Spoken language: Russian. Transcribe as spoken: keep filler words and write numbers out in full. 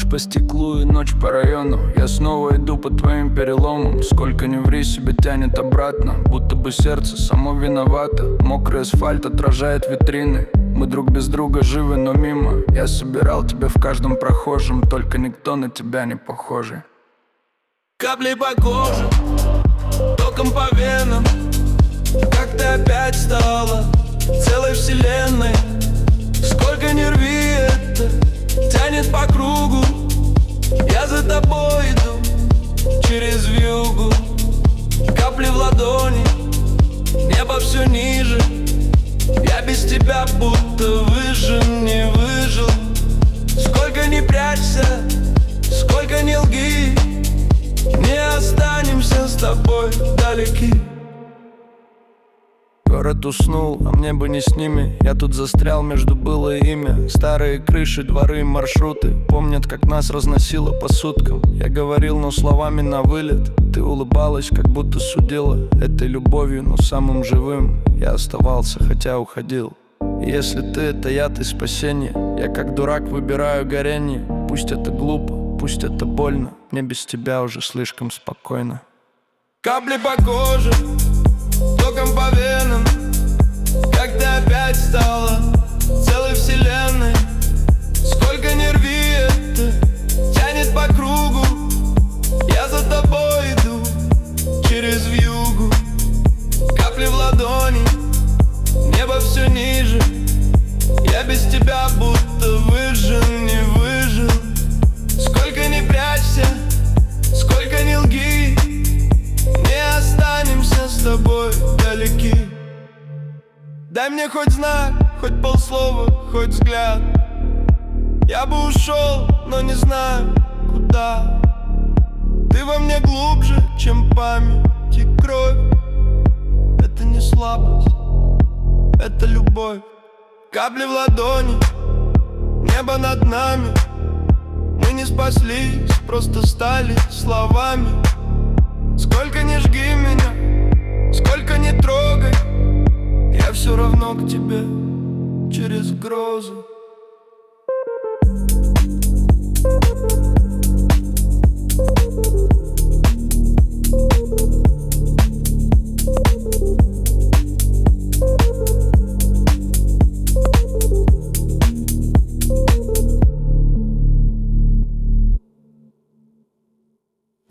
Дождь по стеклу и ночь по району. Я снова иду по твоим переломам. Сколько не ври, себя тянет обратно, будто бы сердце само виновато. Мокрый асфальт отражает витрины. Мы друг без друга живы, но мимо. Я собирал тебя в каждом прохожем, только никто на тебя не похожий. Капли по коже, током по венам. Как ты опять стала целой вселенной. Сколько не рви это, тянет по кругу. Я за тобой иду через вьюгу. Капли в ладони, небо все ниже. Я без тебя будто выжил, не выжил. Сколько не прячься, сколько не лги, не останемся с тобой далеки. Город уснул, а мне бы не с ними. Я тут застрял между было и имя. Старые крыши, дворы и маршруты помнят, как нас разносило по суткам. Я говорил, но словами на вылет. Ты улыбалась, как будто судила этой любовью, но самым живым я оставался, хотя уходил. И если ты — это яд и спасение, я как дурак выбираю горение. Пусть это глупо, пусть это больно, мне без тебя уже слишком спокойно. Капли по коже, током по венам. Как ты опять стала целой вселенной. Сколько не рви это, тянет по кругу. Я за тобой иду через вьюгу. Капли в ладони, небо все ниже. Я без тебя будто выжил, не выжил. Сколько не прячься, сколько не лги, не останемся с тобой далеки. Дай мне хоть знак, хоть полслова, хоть взгляд. Я бы ушел, но не знаю куда. Ты во мне глубже, чем память и кровь. Это не слабость, это любовь. Капли в ладони, небо над нами. Мы не спаслись, просто стали словами. Сколько не жги меня, сколько не трогай, я все равно к тебе через грозу.